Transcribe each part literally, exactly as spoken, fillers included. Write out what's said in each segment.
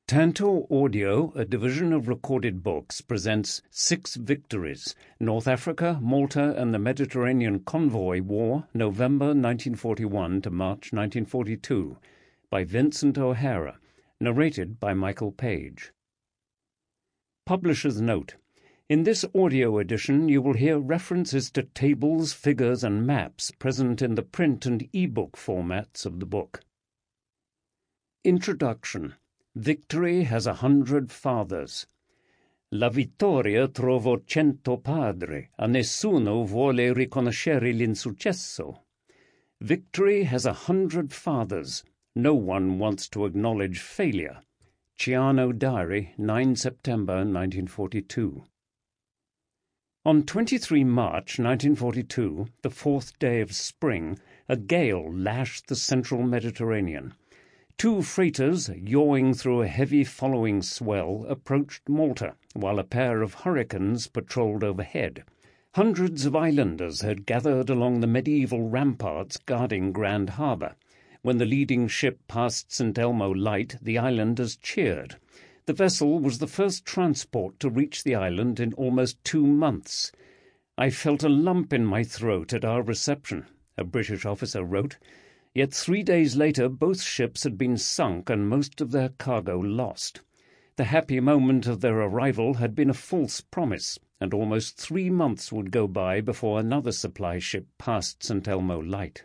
Tantor Audio, a division of Recorded Books, presents Six Victories, North Africa, Malta and the Mediterranean Convoy War, November nineteen forty-one to March nineteen forty-two, by Vincent O'Hara, narrated by Michael Page. Publisher's Note: in this audio edition you will hear references to tables, figures and maps present in the print and e-book formats of the book. Introduction. Victory has a hundred fathers. La vittoria trovo cento padri, a nessuno vuole riconoscere l'insuccesso. Victory has a hundred fathers. No one wants to acknowledge failure. Ciano Diary, the ninth of September nineteen forty-two. On the twenty-third of March nineteen forty-two, the fourth day of spring, a gale lashed the central Mediterranean. Two freighters, yawing through a heavy following swell, approached Malta, while a pair of hurricanes patrolled overhead. Hundreds of islanders had gathered along the medieval ramparts guarding Grand Harbour. When the leading ship passed Saint Elmo Light, the islanders cheered. The vessel was the first transport to reach the island in almost two months. "I felt a lump in my throat at our reception," a British officer wrote. Yet three days later both ships had been sunk and most of their cargo lost. The happy moment of their arrival had been a false promise, and almost three months would go by before another supply ship passed Saint Elmo Light.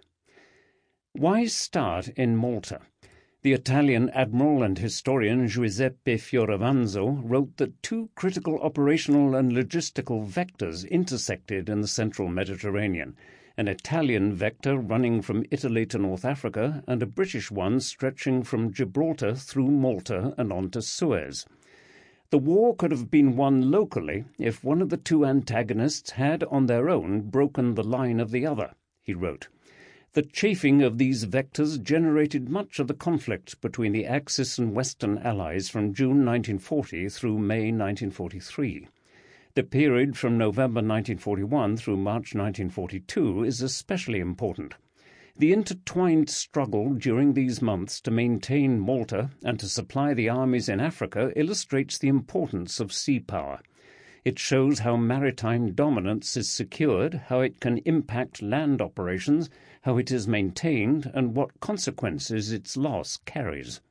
Why start in Malta? The Italian admiral and historian Giuseppe Fioravanzo wrote that two critical operational and logistical vectors intersected in the central Mediterranean, an Italian vector running from Italy to North Africa and a British one stretching from Gibraltar through Malta and on to Suez. The war could have been won locally if one of the two antagonists had on their own broken the line of the other, he wrote. The chafing of these vectors generated much of the conflict between the Axis and Western Allies from June nineteen forty through May nineteen forty-three. The period from November nineteen forty-one through March nineteen forty-two is especially important. The intertwined struggle during these months to maintain Malta and to supply the armies in Africa illustrates the importance of sea power. It shows how maritime dominance is secured, how it can impact land operations, how it is maintained, and what consequences its loss carries.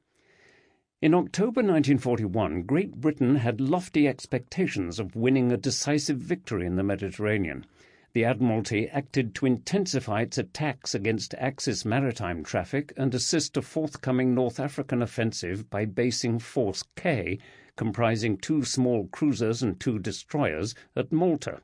In October nineteen forty-one, Great Britain had lofty expectations of winning a decisive victory in the Mediterranean. The Admiralty acted to intensify its attacks against Axis maritime traffic and assist a forthcoming North African offensive by basing Force K, comprising two small cruisers and two destroyers, at Malta.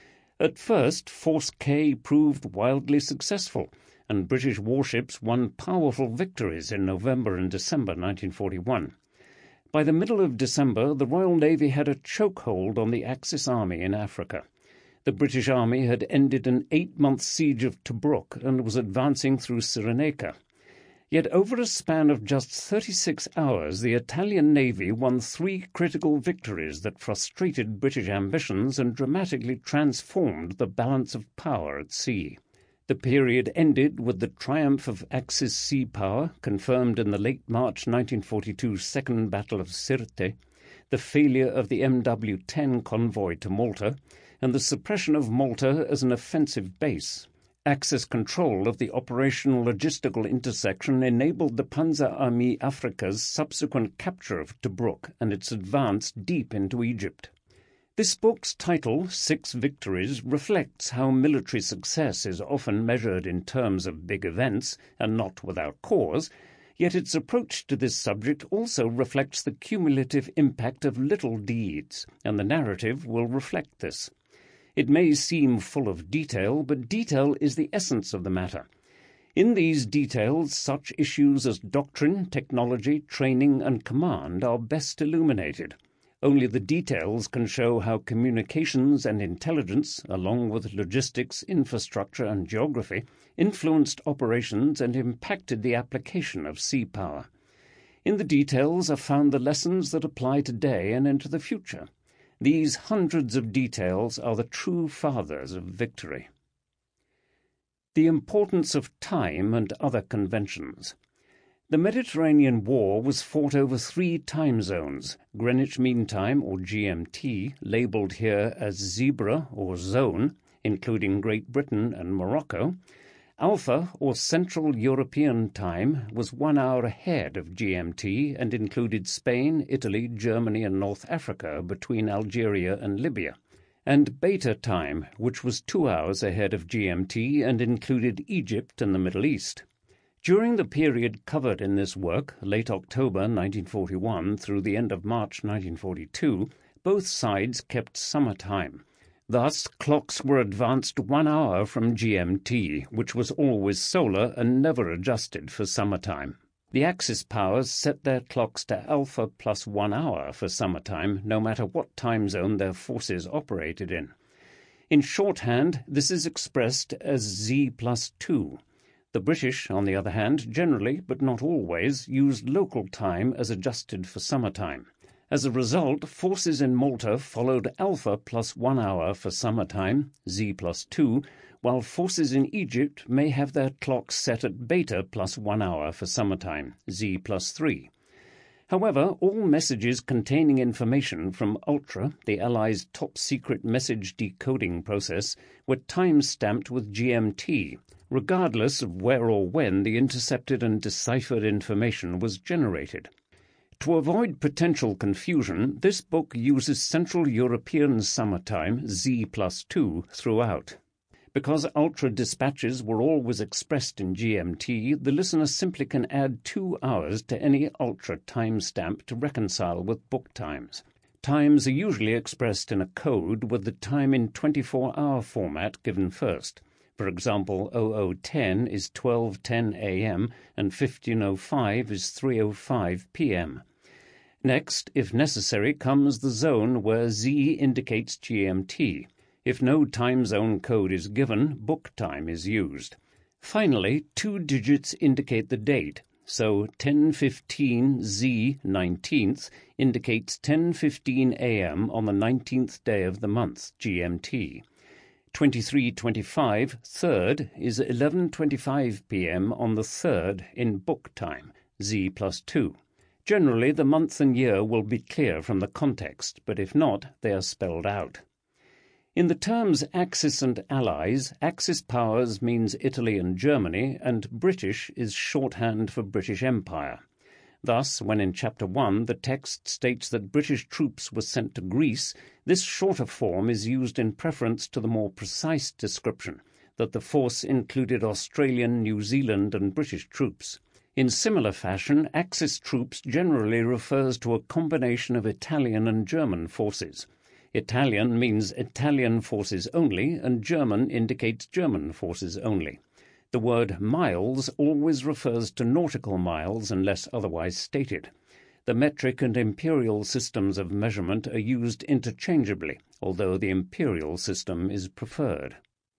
At first, Force K proved wildly successful, and British warships won powerful victories in November and December nineteen forty-one. By the middle of December, the Royal Navy had a chokehold on the Axis army in Africa. The British Army had ended an eight-month siege of Tobruk and was advancing through Cyrenaica. Yet over a span of just thirty-six hours, the Italian Navy won three critical victories that frustrated British ambitions and dramatically transformed the balance of power at sea. The period ended with the triumph of Axis sea power, confirmed in the late March nineteen forty-two Second Battle of Sirte, the failure of the M W ten convoy to Malta, and the suppression of Malta as an offensive base. Axis control of the operational logistical intersection enabled the Panzer-Armee Afrika's subsequent capture of Tobruk and its advance deep into Egypt. This book's title, Six Victories, reflects how military success is often measured in terms of big events, and not without cause, yet its approach to this subject also reflects the cumulative impact of little deeds, and the narrative will reflect this. It may seem full of detail, but detail is the essence of the matter. In these details, such issues as doctrine, technology, training, and command are best illuminated. Only the details can show how communications and intelligence, along with logistics, infrastructure, and geography, influenced operations and impacted the application of sea power. In the details are found the lessons that apply today and into the future. These hundreds of details are the true fathers of victory. The importance of time and other conventions. The Mediterranean War was fought over three time zones: Greenwich Mean Time, or G M T, labelled here as Zebra or Zone, including Great Britain and Morocco. Alpha, or Central European Time, was one hour ahead of G M T and included Spain, Italy, Germany and North Africa between Algeria and Libya. And Beta Time, which was two hours ahead of G M T and included Egypt and the Middle East. During the period covered in this work, late October nineteen forty-one through the end of March nineteen forty-two, both sides kept summer time. Thus, clocks were advanced one hour from G M T, which was always solar and never adjusted for summertime. The Axis powers set their clocks to alpha plus one hour for summertime, no matter what time zone their forces operated in. In shorthand, this is expressed as Z plus two. The British, on the other hand, generally, but not always, used local time as adjusted for summertime. As a result, forces in Malta followed alpha plus one hour for summertime, Z plus two, while forces in Egypt may have their clocks set at beta plus one hour for summertime, Z plus three. However, all messages containing information from Ultra, the Allies' top-secret message decoding process, were time-stamped with G M T, regardless of where or when the intercepted and deciphered information was generated. To avoid potential confusion, this book uses Central European Summertime, Z plus two, throughout. Because Ultra dispatches were always expressed in G M T, the listener simply can add two hours to any Ultra timestamp to reconcile with book times. Times are usually expressed in a code with the time in twenty-four hour format given first. For example, oh oh ten is twelve ten a m and fifteen oh five is three oh five p m Next, if necessary, comes the zone where Z indicates G M T. If no time zone code is given, book time is used. Finally, two digits indicate the date, so ten fifteen Z nineteenth indicates ten fifteen a m on the nineteenth day of the month, G M T. twenty-three twenty-five, third, is eleven twenty-five p m on the third in book time, Z plus two. Generally, the month and year will be clear from the context, but if not, they are spelled out. In the terms Axis and Allies, Axis powers means Italy and Germany, and British is shorthand for British Empire. Thus, when in Chapter one the text states that British troops were sent to Greece, this shorter form is used in preference to the more precise description, that the force included Australian, New Zealand and British troops. In similar fashion, Axis troops generally refers to a combination of Italian and German forces. Italian means Italian forces only, and German indicates German forces only. The word miles always refers to nautical miles unless otherwise stated. The metric and imperial systems of measurement are used interchangeably, although the imperial system is preferred.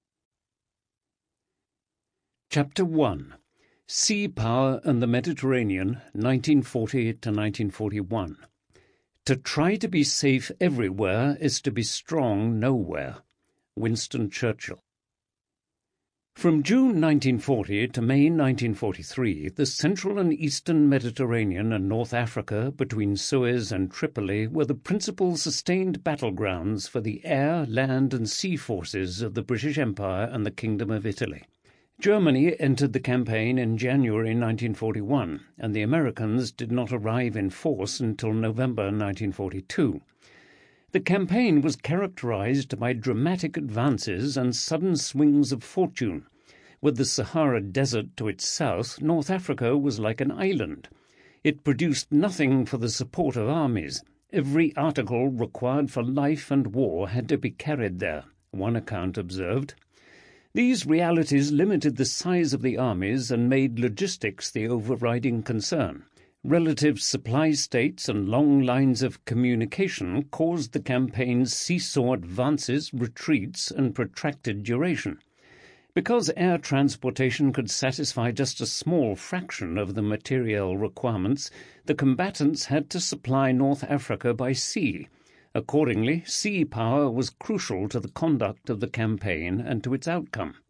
Chapter one. Sea Power and the Mediterranean, nineteen forty to nineteen forty-one. To try to be safe everywhere is to be strong nowhere. Winston Churchill. From June nineteen forty to May nineteen forty-three, the central and eastern Mediterranean and North Africa between Suez and Tripoli were the principal sustained battlegrounds for the air, land and sea forces of the British Empire and the Kingdom of Italy. Germany entered the campaign in January nineteen forty-one, and the Americans did not arrive in force until November nineteen forty-two. The campaign was characterized by dramatic advances and sudden swings of fortune. With the Sahara Desert to its south, North Africa was like an island. It produced nothing for the support of armies. Every article required for life and war had to be carried there, one account observed. These realities limited the size of the armies and made logistics the overriding concern. Relative supply states and long lines of communication caused the campaign's seesaw advances, retreats, and protracted duration. Because air transportation could satisfy just a small fraction of the materiel requirements, the combatants had to supply North Africa by sea. Accordingly, sea power was crucial to the conduct of the campaign and to its outcome.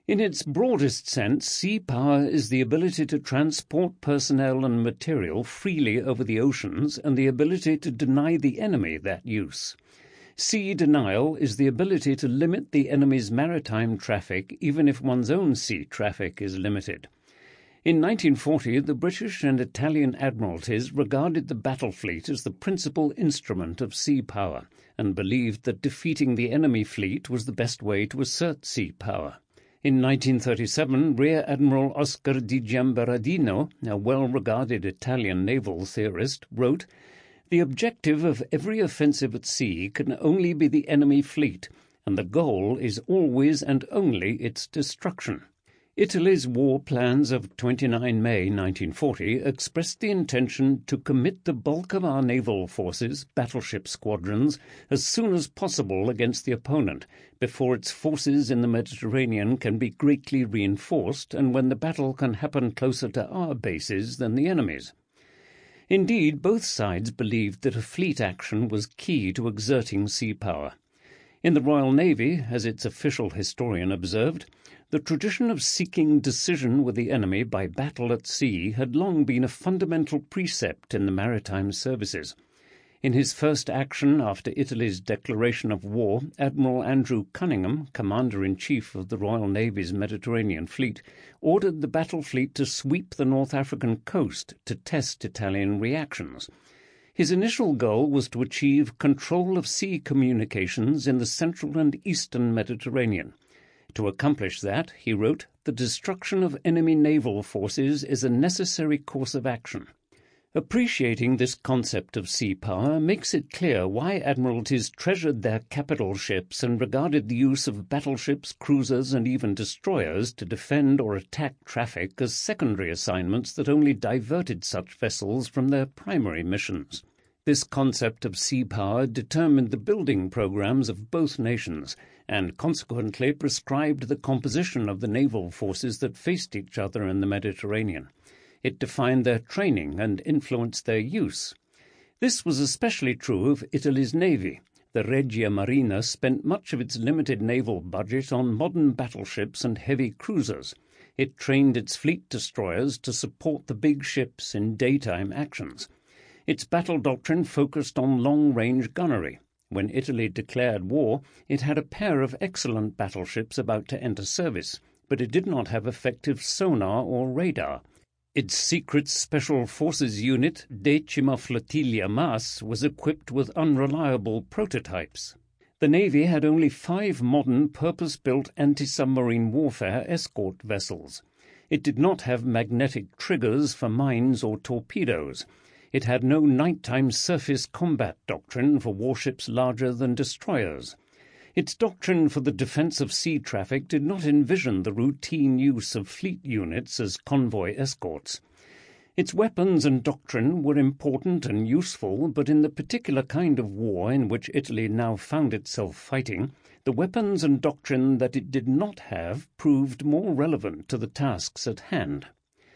In its broadest sense, sea power is the ability to transport personnel and material freely over the oceans and the ability to deny the enemy that use. Sea denial is the ability to limit the enemy's maritime traffic even if one's own sea traffic is limited. In nineteen forty, the British and Italian admiralties regarded the battle fleet as the principal instrument of sea power and believed that defeating the enemy fleet was the best way to assert sea power. In nineteen thirty-seven, Rear Admiral Oscar di Giamberardino, a well-regarded Italian naval theorist, wrote, "The objective of every offensive at sea can only be the enemy fleet, and the goal is always and only its destruction." Italy's war plans of the twenty-ninth of May nineteen forty expressed the intention to commit the bulk of our naval forces, battleship squadrons, as soon as possible against the opponent, before its forces in the Mediterranean can be greatly reinforced and when the battle can happen closer to our bases than the enemy's. Indeed, both sides believed that a fleet action was key to exerting sea power. In the Royal Navy, as its official historian observed, the tradition of seeking decision with the enemy by battle at sea had long been a fundamental precept in the maritime services. In his first action after Italy's declaration of war, Admiral Andrew Cunningham, Commander-in-Chief of the Royal Navy's Mediterranean Fleet, ordered the battle fleet to sweep the North African coast to test Italian reactions. His initial goal was to achieve control of sea communications in the central and eastern Mediterranean. To accomplish that, he wrote, the destruction of enemy naval forces is a necessary course of action. Appreciating this concept of sea power makes it clear why admiralties treasured their capital ships and regarded the use of battleships, cruisers, and even destroyers to defend or attack traffic as secondary assignments that only diverted such vessels from their primary missions. This concept of sea power determined the building programs of both nations, and consequently prescribed the composition of the naval forces that faced each other in the Mediterranean. It defined their training and influenced their use. This was especially true of Italy's navy. The Regia Marina spent much of its limited naval budget on modern battleships and heavy cruisers. It trained its fleet destroyers to support the big ships in daytime actions. Its battle doctrine focused on long-range gunnery. When Italy declared war, it had a pair of excellent battleships about to enter service, but it did not have effective sonar or radar. Its secret Special Forces unit, Decima Flottiglia Mas, was equipped with unreliable prototypes. The Navy had only five modern purpose-built anti-submarine warfare escort vessels. It did not have magnetic triggers for mines or torpedoes. It had no nighttime surface combat doctrine for warships larger than destroyers. Its doctrine for the defense of sea traffic did not envision the routine use of fleet units as convoy escorts. Its weapons and doctrine were important and useful, but in the particular kind of war in which Italy now found itself fighting, the weapons and doctrine that it did not have proved more relevant to the tasks at hand.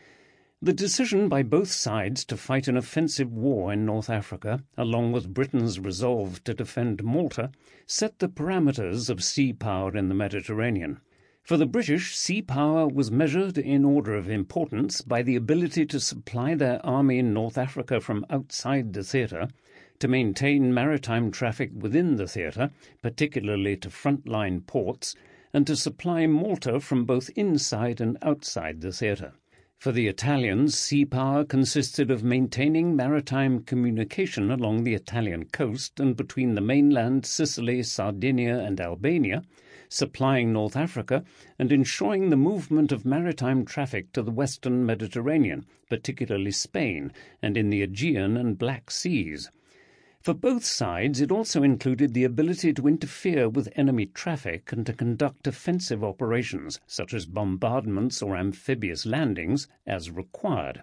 The decision by both sides to fight an offensive war in North Africa, along with Britain's resolve to defend Malta, set the parameters of sea power in the Mediterranean. For the British, sea power was measured in order of importance by the ability to supply their army in North Africa from outside the theatre, to maintain maritime traffic within the theatre, particularly to frontline ports, and to supply Malta from both inside and outside the theatre. For the Italians, sea power consisted of maintaining maritime communication along the Italian coast and between the mainland, Sicily, Sardinia, and Albania, supplying North Africa, and ensuring the movement of maritime traffic to the western Mediterranean, particularly Spain, and in the Aegean and Black Seas. For both sides, it also included the ability to interfere with enemy traffic and to conduct offensive operations, such as bombardments or amphibious landings, as required.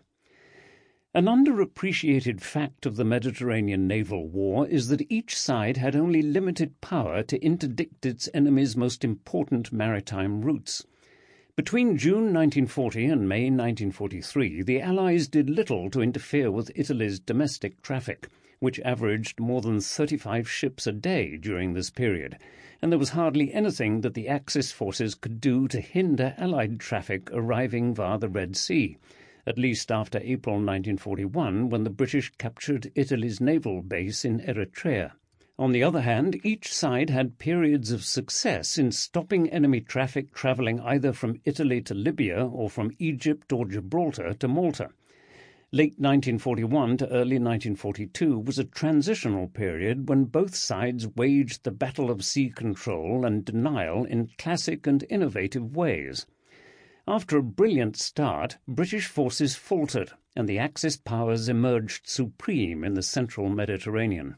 An underappreciated fact of the Mediterranean naval war is that each side had only limited power to interdict its enemy's most important maritime routes. Between June nineteen forty and May nineteen forty-three, the Allies did little to interfere with Italy's domestic traffic, which averaged more than thirty-five ships a day during this period, and there was hardly anything that the Axis forces could do to hinder Allied traffic arriving via the Red Sea, at least after April nineteen forty-one, when the British captured Italy's naval base in Eritrea. On the other hand, each side had periods of success in stopping enemy traffic travelling either from Italy to Libya or from Egypt or Gibraltar to Malta. Late nineteen forty-one to early nineteen forty-two was a transitional period when both sides waged the battle of sea control and denial in classic and innovative ways. After a brilliant start, British forces faltered, and the Axis powers emerged supreme in the central Mediterranean.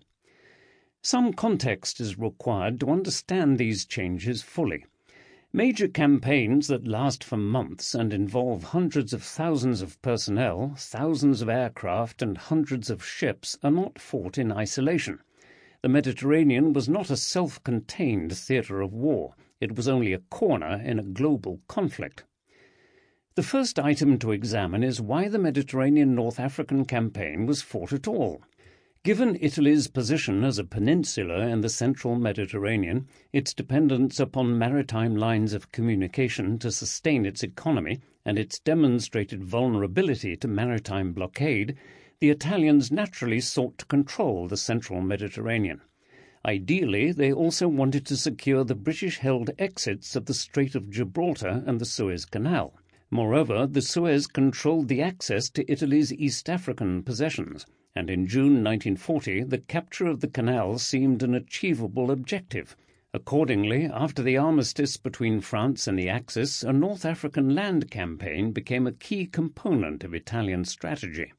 Some context is required to understand these changes fully. Major campaigns that last for months and involve hundreds of thousands of personnel, thousands of aircraft, and hundreds of ships are not fought in isolation. The Mediterranean was not a self-contained theatre of war. It was only a corner in a global conflict. The first item to examine is why the Mediterranean North African campaign was fought at all. Given Italy's position as a peninsula in the central Mediterranean, its dependence upon maritime lines of communication to sustain its economy, and its demonstrated vulnerability to maritime blockade, the Italians naturally sought to control the central Mediterranean. Ideally, they also wanted to secure the British-held exits of the Strait of Gibraltar and the Suez Canal. Moreover, the Suez controlled the access to Italy's East African possessions, and in June nineteen forty the capture of the canal seemed an achievable objective. Accordingly, after the armistice between France and the Axis, a North African land campaign became a key component of Italian strategy.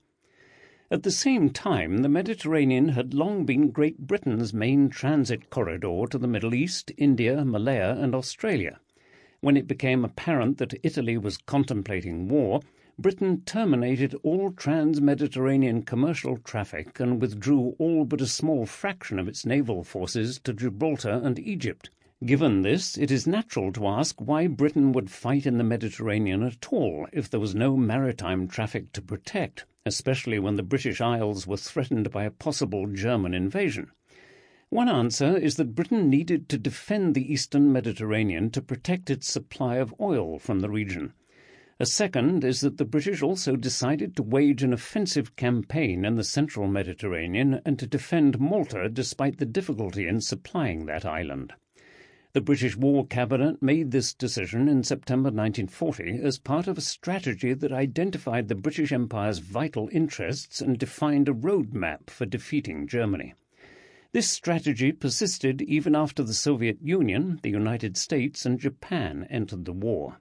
At the same time, the Mediterranean had long been Great Britain's main transit corridor to the Middle East, India, Malaya, and Australia. When it became apparent that Italy was contemplating war, Britain terminated all trans-Mediterranean commercial traffic and withdrew all but a small fraction of its naval forces to Gibraltar and Egypt. Given this, it is natural to ask why Britain would fight in the Mediterranean at all if there was no maritime traffic to protect, especially when the British Isles were threatened by a possible German invasion. One answer is that Britain needed to defend the eastern Mediterranean to protect its supply of oil from the region. A second is that the British also decided to wage an offensive campaign in the central Mediterranean and to defend Malta despite the difficulty in supplying that island. The British War Cabinet made this decision in September nineteen forty as part of a strategy that identified the British Empire's vital interests and defined a roadmap for defeating Germany. This strategy persisted even after the Soviet Union, the United States, and Japan entered the war.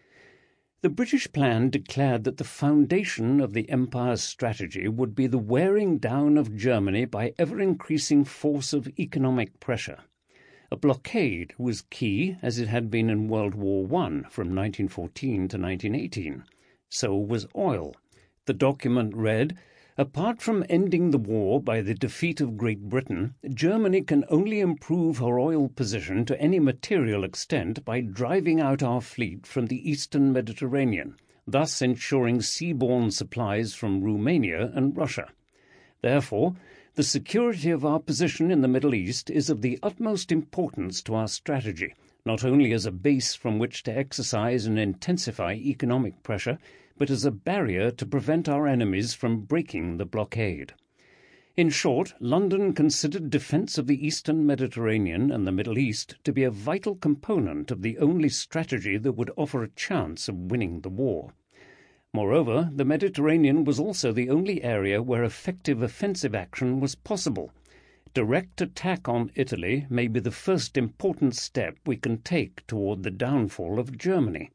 The British plan declared that the foundation of the Empire's strategy would be the wearing down of Germany by ever-increasing force of economic pressure. A blockade was key, as it had been in World War One from nineteen fourteen to nineteen eighteen. So was oil. The document read, "Apart from ending the war by the defeat of Great Britain, Germany can only improve her oil position to any material extent by driving out our fleet from the eastern Mediterranean, thus ensuring seaborne supplies from Romania and Russia. Therefore, the security of our position in the Middle East is of the utmost importance to our strategy, not only as a base from which to exercise and intensify economic pressure, but as a barrier to prevent our enemies from breaking the blockade." In short, London considered defence of the eastern Mediterranean and the Middle East to be a vital component of the only strategy that would offer a chance of winning the war. Moreover, the Mediterranean was also the only area where effective offensive action was possible. Direct attack on Italy may be the first important step we can take toward the downfall of Germany.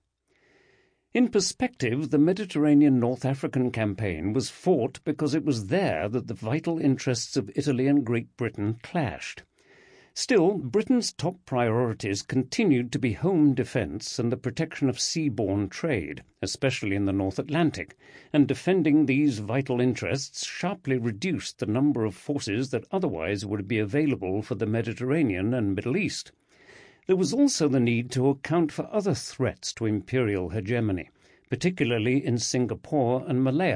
In perspective, the Mediterranean North African campaign was fought because it was there that the vital interests of Italy and Great Britain clashed. Still, Britain's top priorities continued to be home defence and the protection of seaborne trade, especially in the North Atlantic, and defending these vital interests sharply reduced the number of forces that otherwise would be available for the Mediterranean and Middle East. There was also the need to account for other threats to imperial hegemony, particularly in Singapore and Malaya,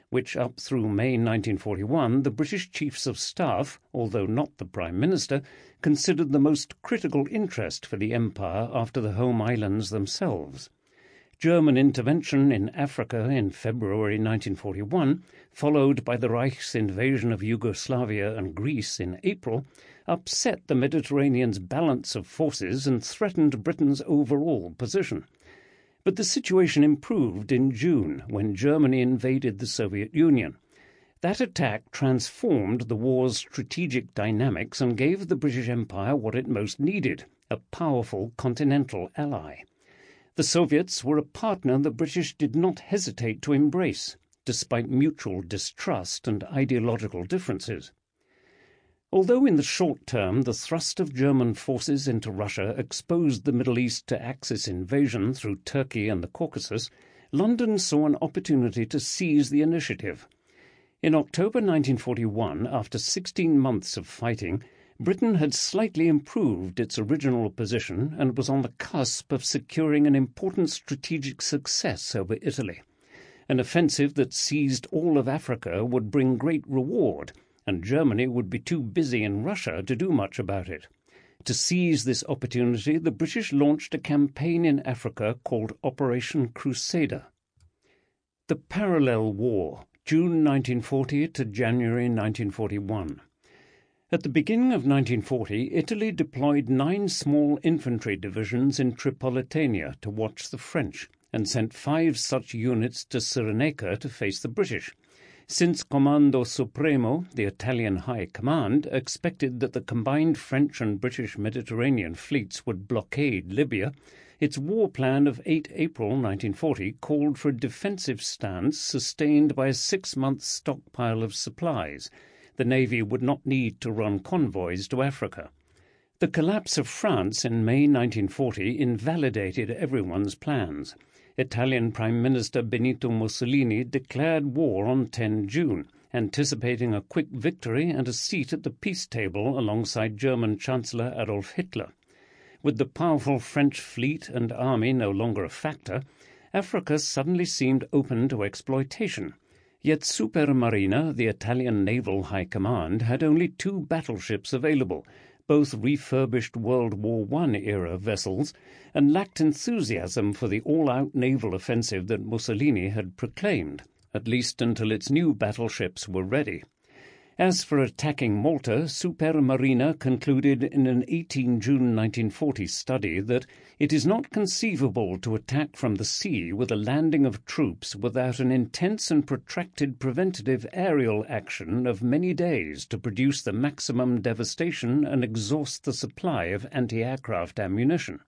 which up through May nineteen forty-one the British Chiefs of Staff, although not the Prime Minister, considered the most critical interest for the Empire after the home islands themselves. German intervention in Africa in February nineteen forty-one, followed by the Reich's invasion of Yugoslavia and Greece in April, upset the Mediterranean's balance of forces and threatened Britain's overall position. But the situation improved in June, when Germany invaded the Soviet Union. That attack transformed the war's strategic dynamics and gave the British Empire what it most needed, a powerful continental ally. The Soviets were a partner the British did not hesitate to embrace, despite mutual distrust and ideological differences. Although in the short term the thrust of German forces into Russia exposed the Middle East to Axis invasion through Turkey and the Caucasus, London saw an opportunity to seize the initiative. In October nineteen forty-one, after sixteen months of fighting, Britain had slightly improved its original position and was on the cusp of securing an important strategic success over Italy. An offensive that seized all of Africa would bring great reward, and Germany would be too busy in Russia to do much about it. To seize this opportunity, the British launched a campaign in Africa called Operation Crusader. The Parallel War, June nineteen forty to January nineteen forty-one. At the beginning of nineteen forty, Italy deployed nine small infantry divisions in Tripolitania to watch the French, and sent five such units to Cyrenaica to face the British. Since Comando Supremo, the Italian High Command, expected that the combined French and British Mediterranean fleets would blockade Libya, its war plan of the eighth of April nineteen forty called for a defensive stance sustained by a six-month stockpile of supplies. The Navy would not need to run convoys to Africa. The collapse of France in May nineteen forty invalidated everyone's plans. Italian Prime Minister Benito Mussolini declared war on the tenth of June, anticipating a quick victory and a seat at the peace table alongside German Chancellor Adolf Hitler. With the powerful French fleet and army no longer a factor, Africa suddenly seemed open to exploitation. Yet Supermarina, the Italian Naval High Command, had only two battleships available, both refurbished World War One-era vessels, and lacked enthusiasm for the all-out naval offensive that Mussolini had proclaimed, at least until its new battleships were ready. As for attacking Malta, Supermarina concluded in an eighteenth of June nineteen forty study that it is not conceivable to attack from the sea with a landing of troops without an intense and protracted preventative aerial action of many days to produce the maximum devastation and exhaust the supply of anti-aircraft ammunition.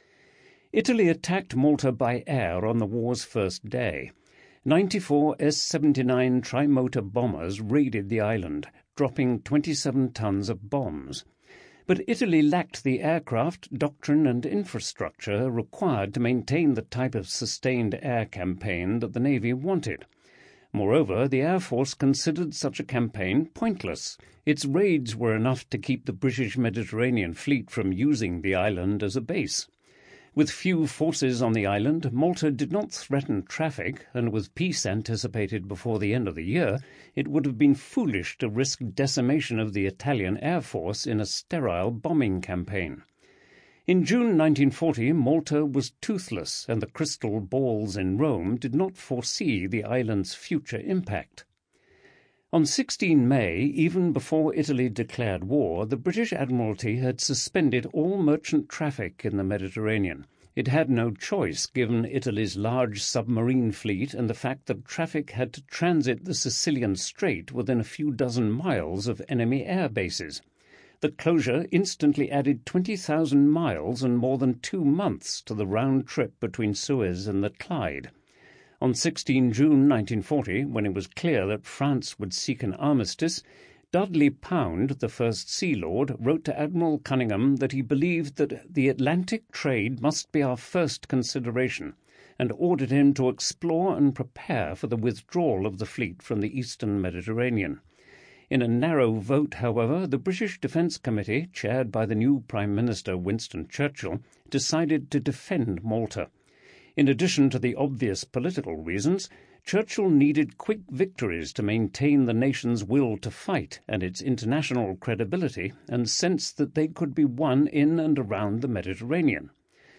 Italy attacked Malta by air on the war's first day. ninety-four S seventy-nine trimotor bombers raided the island, dropping twenty-seven tons of bombs. But Italy lacked the aircraft, doctrine and infrastructure required to maintain the type of sustained air campaign that the Navy wanted. Moreover, the Air Force considered such a campaign pointless. Its raids were enough to keep the British Mediterranean Fleet from using the island as a base. With few forces on the island, Malta did not threaten traffic, and with peace anticipated before the end of the year, it would have been foolish to risk decimation of the Italian Air Force in a sterile bombing campaign. In June nineteen forty, Malta was toothless, and the crystal balls in Rome did not foresee the island's future impact. On the sixteenth of May, even before Italy declared war, the British Admiralty had suspended all merchant traffic in the Mediterranean. It had no choice, given Italy's large submarine fleet and the fact that traffic had to transit the Sicilian Strait within a few dozen miles of enemy air bases. The closure instantly added twenty thousand miles and more than two months to the round trip between Suez and the Clyde. On the sixteenth of June nineteen forty, when it was clear that France would seek an armistice, Dudley Pound, the First Sea Lord, wrote to Admiral Cunningham that he believed that the Atlantic trade must be our first consideration, and ordered him to explore and prepare for the withdrawal of the fleet from the eastern Mediterranean. In a narrow vote, however, the British Defence Committee, chaired by the new Prime Minister Winston Churchill, decided to defend Malta. In addition to the obvious political reasons, Churchill needed quick victories to maintain the nation's will to fight and its international credibility, and sensed that they could be won in and around the Mediterranean.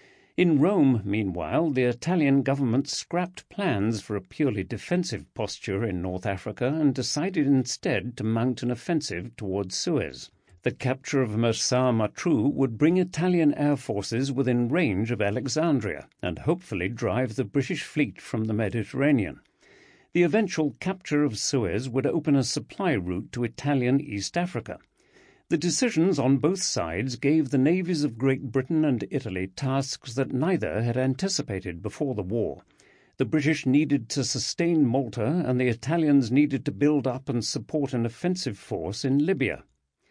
In Rome, meanwhile, the Italian government scrapped plans for a purely defensive posture in North Africa and decided instead to mount an offensive towards Suez. The capture of Mersa Matruh would bring Italian air forces within range of Alexandria and hopefully drive the British fleet from the Mediterranean. The eventual capture of Suez would open a supply route to Italian East Africa. The decisions on both sides gave the navies of Great Britain and Italy tasks that neither had anticipated before the war. The British needed to sustain Malta, and the Italians needed to build up and support an offensive force in Libya.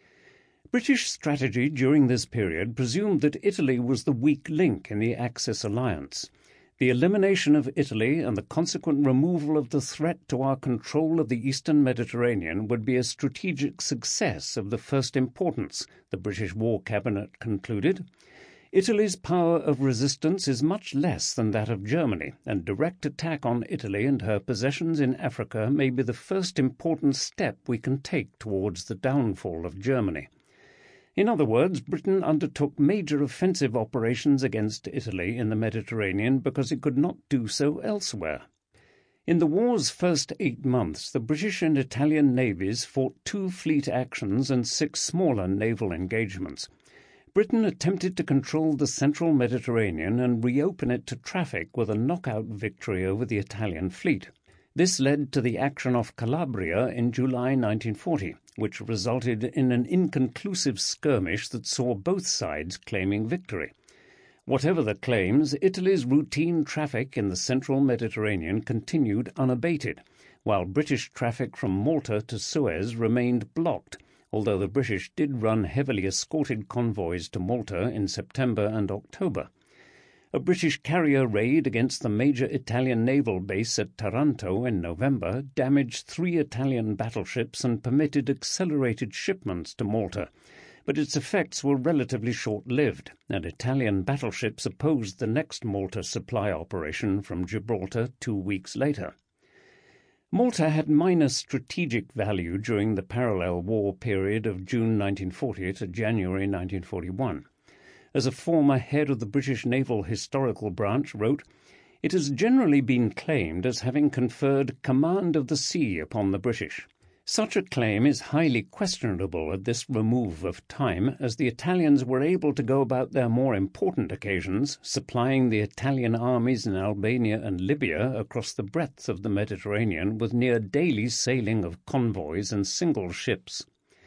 British strategy during this period presumed that Italy was the weak link in the Axis alliance. The elimination of Italy and the consequent removal of the threat to our control of the eastern Mediterranean would be a strategic success of the first importance, the British War Cabinet concluded. Italy's power of resistance is much less than that of Germany, and direct attack on Italy and her possessions in Africa may be the first important step we can take towards the downfall of Germany. In other words, Britain undertook major offensive operations against Italy in the Mediterranean because it could not do so elsewhere. In the war's first eight months, the British and Italian navies fought two fleet actions and six smaller naval engagements. Britain attempted to control the central Mediterranean and reopen it to traffic with a knockout victory over the Italian fleet. This led to the action off Calabria in July nineteen forty, which resulted in an inconclusive skirmish that saw both sides claiming victory. Whatever the claims, Italy's routine traffic in the central Mediterranean continued unabated, while British traffic from Malta to Suez remained blocked, although the British did run heavily escorted convoys to Malta in September and October. A British carrier raid against the major Italian naval base at Taranto in November damaged three Italian battleships and permitted accelerated shipments to Malta, but its effects were relatively short-lived, and Italian battleships opposed the next Malta supply operation from Gibraltar two weeks later. Malta had minor strategic value during the parallel war period of June nineteen forty to January nineteen forty-one. As a former head of the British Naval Historical Branch wrote, "It has generally been claimed as having conferred command of the sea upon the British. Such a claim is highly questionable at this remove of time, as the Italians were able to go about their more important occasions, supplying the Italian armies in Albania and Libya across the breadth of the Mediterranean with near daily sailing of convoys and single ships.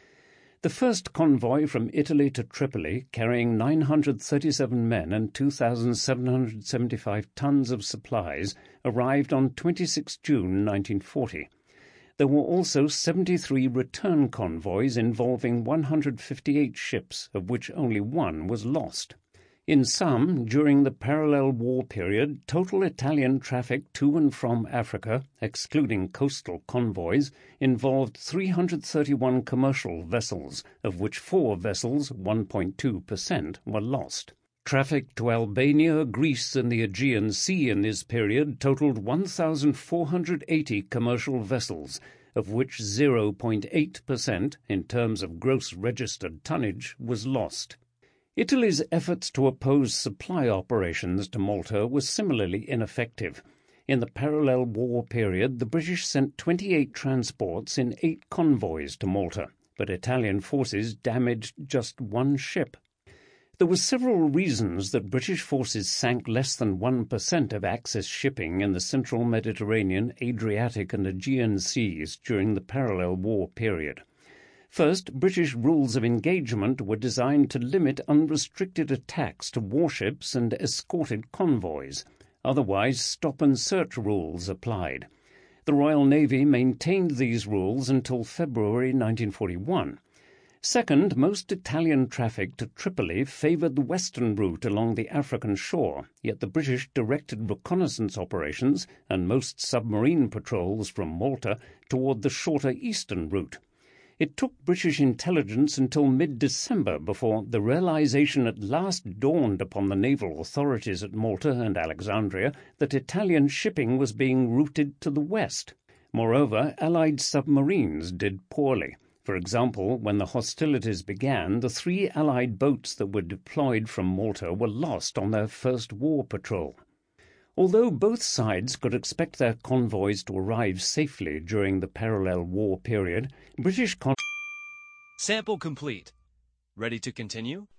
The first convoy from Italy to Tripoli, carrying nine hundred thirty-seven men and two thousand seven hundred seventy-five tons of supplies, arrived on the twenty-sixth of June nineteen forty. There were also seventy-three return convoys involving one hundred fifty-eight ships, of which only one was lost. In sum, during the parallel war period, total Italian traffic to and from Africa, excluding coastal convoys, involved three hundred thirty-one commercial vessels, of which four vessels, one point two percent, were lost. Traffic to Albania, Greece, and the Aegean Sea in this period totaled one thousand four hundred eighty commercial vessels, of which zero point eight percent, in terms of gross registered tonnage, was lost. Italy's efforts to oppose supply operations to Malta were similarly ineffective. In the parallel war period, the British sent twenty-eight transports in eight convoys to Malta, but Italian forces damaged just one ship. There were several reasons that British forces sank less than one percent of Axis shipping in the central Mediterranean, Adriatic and Aegean seas during the parallel war period. First, British rules of engagement were designed to limit unrestricted attacks to warships and escorted convoys. Otherwise, stop-and-search rules applied. The Royal Navy maintained these rules until February nineteen forty-one. Second, most Italian traffic to Tripoli favoured the western route along the African shore, yet the British directed reconnaissance operations and most submarine patrols from Malta toward the shorter eastern route. It took British intelligence until mid-December before the realization at last dawned upon the naval authorities at Malta and Alexandria that Italian shipping was being routed to the west. Moreover, Allied submarines did poorly. For example, when the hostilities began, the three Allied boats that were deployed from Malta were lost on their first war patrol. Although both sides could expect their convoys to arrive safely during the parallel war period, British con- Sample complete. Ready to continue?